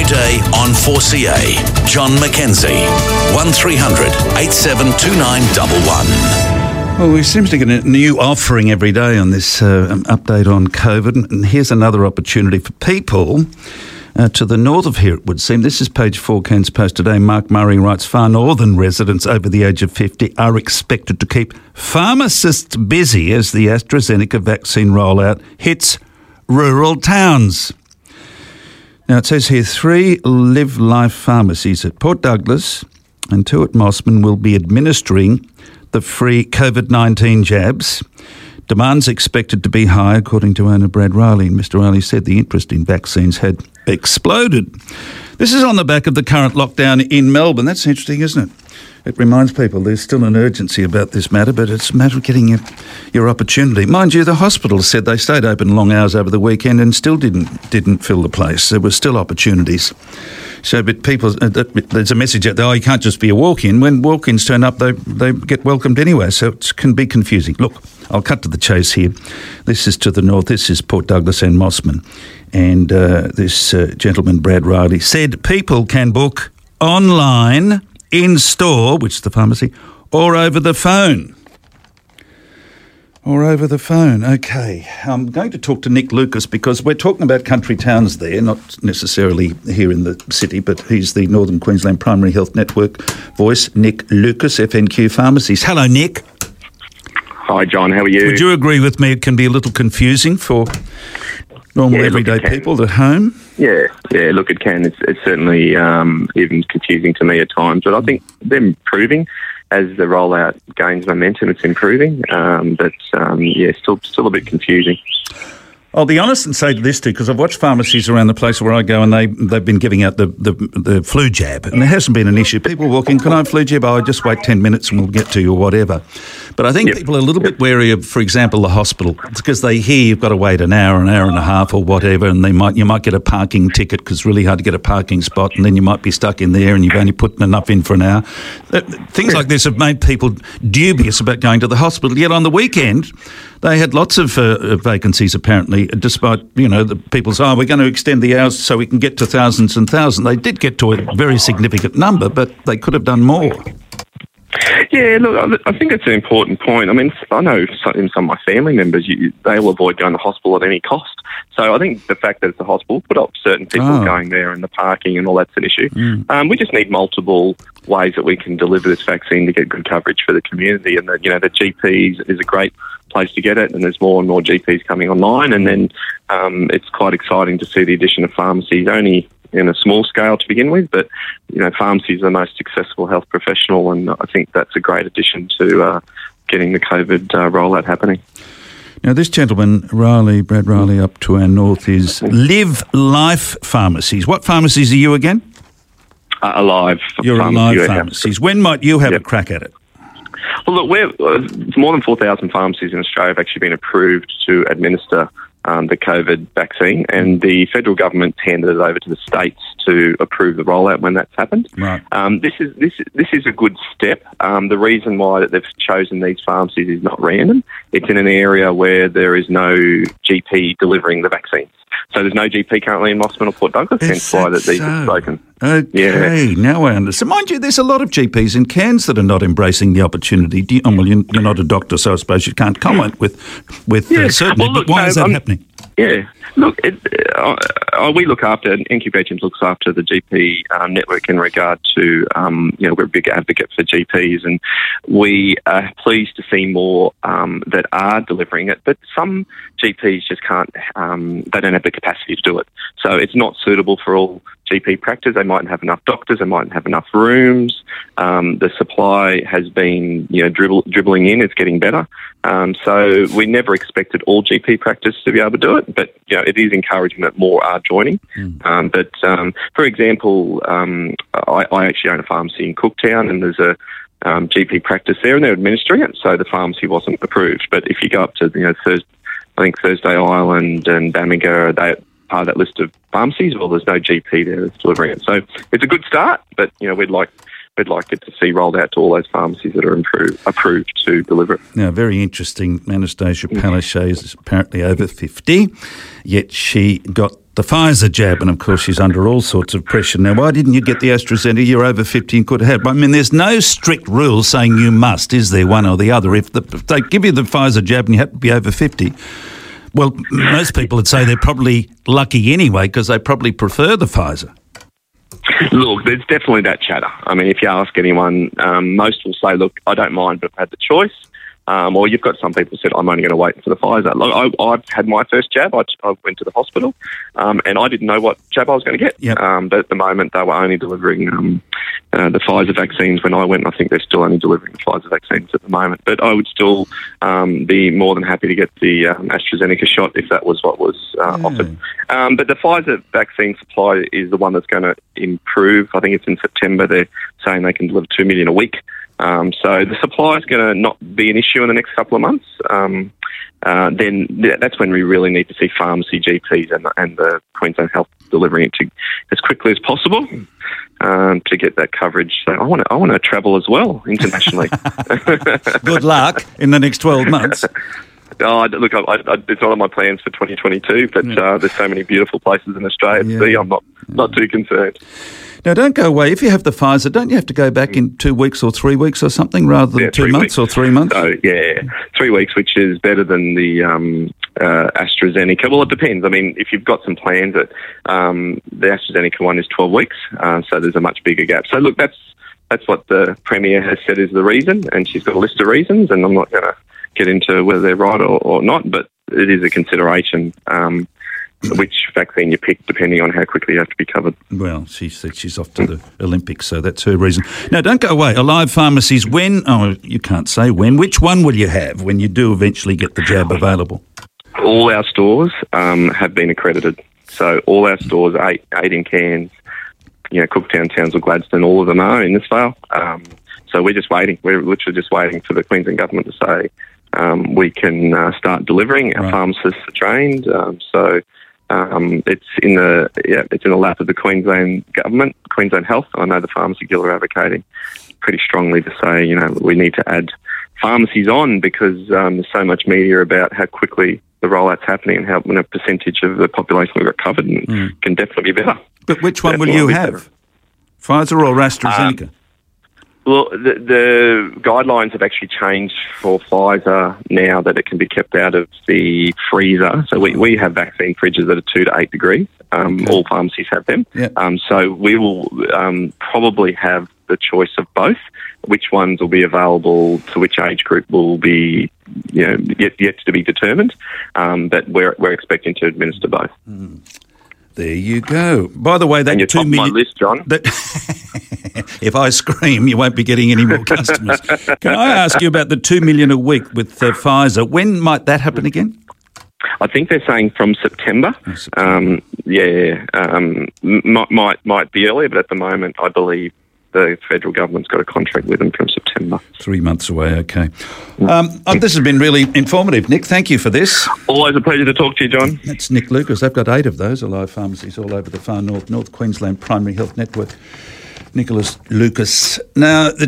day on 4CA. John McKenzie, 1300 872911. Well, we seem to get a new offering every day on this update on COVID, and here's another opportunity for people to the north of here, it would seem. This is page 4, Cairns Post today. Mark Murray writes, far northern residents over the age of 50 are expected to keep pharmacists busy as the AstraZeneca vaccine rollout hits rural towns. Now, it says here 3 Live Life pharmacies at Port Douglas and 2 at Mossman will be administering the free COVID-19 jabs. Demand's expected to be high, according to owner Brad Riley. Mr. Riley said the interest in vaccines had exploded. This is on the back of the current lockdown in Melbourne. That's interesting, isn't it? It reminds people there's still an urgency about this matter, but it's a matter of getting your opportunity. Mind you, the hospital said they stayed open long hours over the weekend and still didn't fill the place. There were still opportunities. So, but people, there's a message out there, you can't just be a walk-in. When walk-ins turn up, they get welcomed anyway, so it can be confusing. Look, I'll cut to the chase here. This is to the north. This is Port Douglas and Mossman. And this gentleman, Brad Riley, said people can book online, in-store, which is the pharmacy, or over the phone. OK. I'm going to talk to Nick Lucas because we're talking about country towns there, not necessarily here in the city, but he's the Northern Queensland Primary Health Network voice, Nick Lucas, FNQ Pharmacies. Hello, Nick. Hi, John. How are you? Would you agree with me it can be a little confusing for normal everyday people at home? Yeah, look, it can. It's certainly even confusing to me at times, but I think they're improving. As the rollout gains momentum, it's improving, but still a bit confusing. I'll be honest and say this too, because I've watched pharmacies around the place where I go and they've been giving out the flu jab, and there hasn't been an issue. People walk in, can I have flu jab? Oh, just wait 10 minutes and we'll get to you or whatever. But I think people are a little bit wary of, for example, the hospital. It's because they hear you've got to wait an hour and a half or whatever, and you might get a parking ticket because it's really hard to get a parking spot, and then you might be stuck in there and you've only put enough in for an hour. Things like this have made people dubious about going to the hospital. Yet on the weekend, they had lots of vacancies apparently, despite, the people say, we're going to extend the hours so we can get to thousands and thousands. They did get to a very significant number, but they could have done more. Yeah, look, I think it's an important point. I mean, I know in some of my family members, they will avoid going to hospital at any cost. So I think the fact that it's a hospital put up certain people going there and the parking and all that's an issue. We just need multiple ways that we can deliver this vaccine to get good coverage for the community. And the GPs is a great place to get it, and there's more and more GPs coming online. And then it's quite exciting to see the addition of pharmacies, only in a small scale to begin with, but pharmacies are the most successful health professional, and I think that's a great addition to getting the COVID rollout happening. Now, this gentleman, Brad Riley, up to our north, is Live Life Pharmacies. What pharmacies are you again? Alive. You're Alive Pharmacies. When might you have a crack at it? Well, look, more than 4,000 pharmacies in Australia have actually been approved to administer the COVID vaccine, and the federal government handed it over to the states to approve the rollout when that's happened. Right. This is a good step. The reason why that they've chosen these pharmacies is not random. It's in an area where there is no GP delivering the vaccines. So there's no GP currently in Mossman or Port Douglas, hence why that these are spoken. Okay, now I understand. Mind you, there's a lot of GPs in Cairns that are not embracing the opportunity. You're not a doctor, so I suppose you can't comment with certainty, but why is that happening? Yeah, look, we look after, Incubations looks after the GP network in regard to, we're a big advocate for GPs, and we are pleased to see more that are delivering it, but some GPs just can't, they don't have the capacity to do it. So it's not suitable for all GP practice. They mightn't have enough doctors, they mightn't have enough rooms. The supply has been, dribbling in, it's getting better. So we never expected all GP practice to be able to do it, but it is encouraging that more are joining. But for example, I actually own a pharmacy in Cooktown, and there's a GP practice there, and they're administering it, so the pharmacy wasn't approved. But if you go up to Thursday Island and Bamaga, they part of that list of pharmacies, well, there's no GP there that's delivering it. So it's a good start, but we'd like it to see rolled out to all those pharmacies that are approved to deliver it. Now, very interesting. Anastasia Palaszczuk is apparently over 50, yet she got the Pfizer jab, and of course she's under all sorts of pressure. Now, why didn't you get the AstraZeneca? You're over 50 and could have. I mean, there's no strict rule saying you must, is there, one or the other? If they give you the Pfizer jab and you have to be over 50, well, most people would say they're probably lucky anyway because they probably prefer the Pfizer. Look, there's definitely that chatter. I mean, if you ask anyone, most will say, look, I don't mind, but I've had the choice. Or you've got some people who said, I'm only going to wait for the Pfizer. Look, I've had my first jab. I went to the hospital and I didn't know what jab I was going to get. Yep. But at the moment, they were only delivering the Pfizer vaccines when I went. I think they're still only delivering the Pfizer vaccines at the moment. But I would still be more than happy to get the AstraZeneca shot if that was what was offered. But the Pfizer vaccine supply is the one that's going to improve. I think it's in September. They're saying they can deliver 2 million a week. So the supply is going to not be an issue in the next couple of months. Then that's when we really need to see pharmacy GPs and the Queensland Health delivering it to as quickly as possible to get that coverage. So I want to travel as well internationally. Good luck in the next 12 months. Look, it's not on my plans for 2022, but there's so many beautiful places in Australia to see. I'm not too concerned. Now, don't go away. If you have the Pfizer, don't you have to go back in 2 weeks or 3 weeks or something rather than 2 months or 3 months? So, 3 weeks, which is better than the AstraZeneca. Well, it depends. I mean, if you've got some plans, the AstraZeneca one is 12 weeks, so there's a much bigger gap. So, look, that's what the Premier has said is the reason, and she's got a list of reasons, and I'm not going to get into whether they're right or not, but it is a consideration. Which vaccine you pick, depending on how quickly you have to be covered. Well, she said she's off to the Olympics, so that's her reason. Now, don't go away. Alive Pharmacies, when? Oh, you can't say when. Which one will you have when you do eventually get the jab available? All our stores have been accredited. So all our stores, eight in Cairns, Cooktown, Townsville, Gladstone, all of them are in this file. So we're just waiting. We're literally just waiting for the Queensland Government to say we can start delivering. Our pharmacists are trained. It's in the lap of the Queensland Government, Queensland Health. I know the Pharmacy Guild are advocating pretty strongly to say, we need to add pharmacies on because there's so much media about how quickly the rollout's happening and how a percentage of the population we've got covered and can definitely be better. But which one will you have? Pfizer or AstraZeneca? Well, the guidelines have actually changed for Pfizer now that it can be kept out of the freezer. So we have vaccine fridges that are 2 to 8 degrees. All pharmacies have them. Yep. So we will probably have the choice of both. Which ones will be available to which age group will be yet to be determined. But we're expecting to administer both. There you go. By the way, that and you're 2 million. My list, John. If I scream, you won't be getting any more customers. Can I ask you about the 2 million a week with Pfizer? When might that happen again? I think they're saying from September. Might be earlier, but at the moment, I believe the federal government's got a contract with them from September. 3 months away, okay. This has been really informative. Nick, thank you for this. Always a pleasure to talk to you, John. That's Nick Lucas. They've got 8 of those Alive Pharmacies all over the far north, North Queensland Primary Health Network. Nicholas Lucas. Now,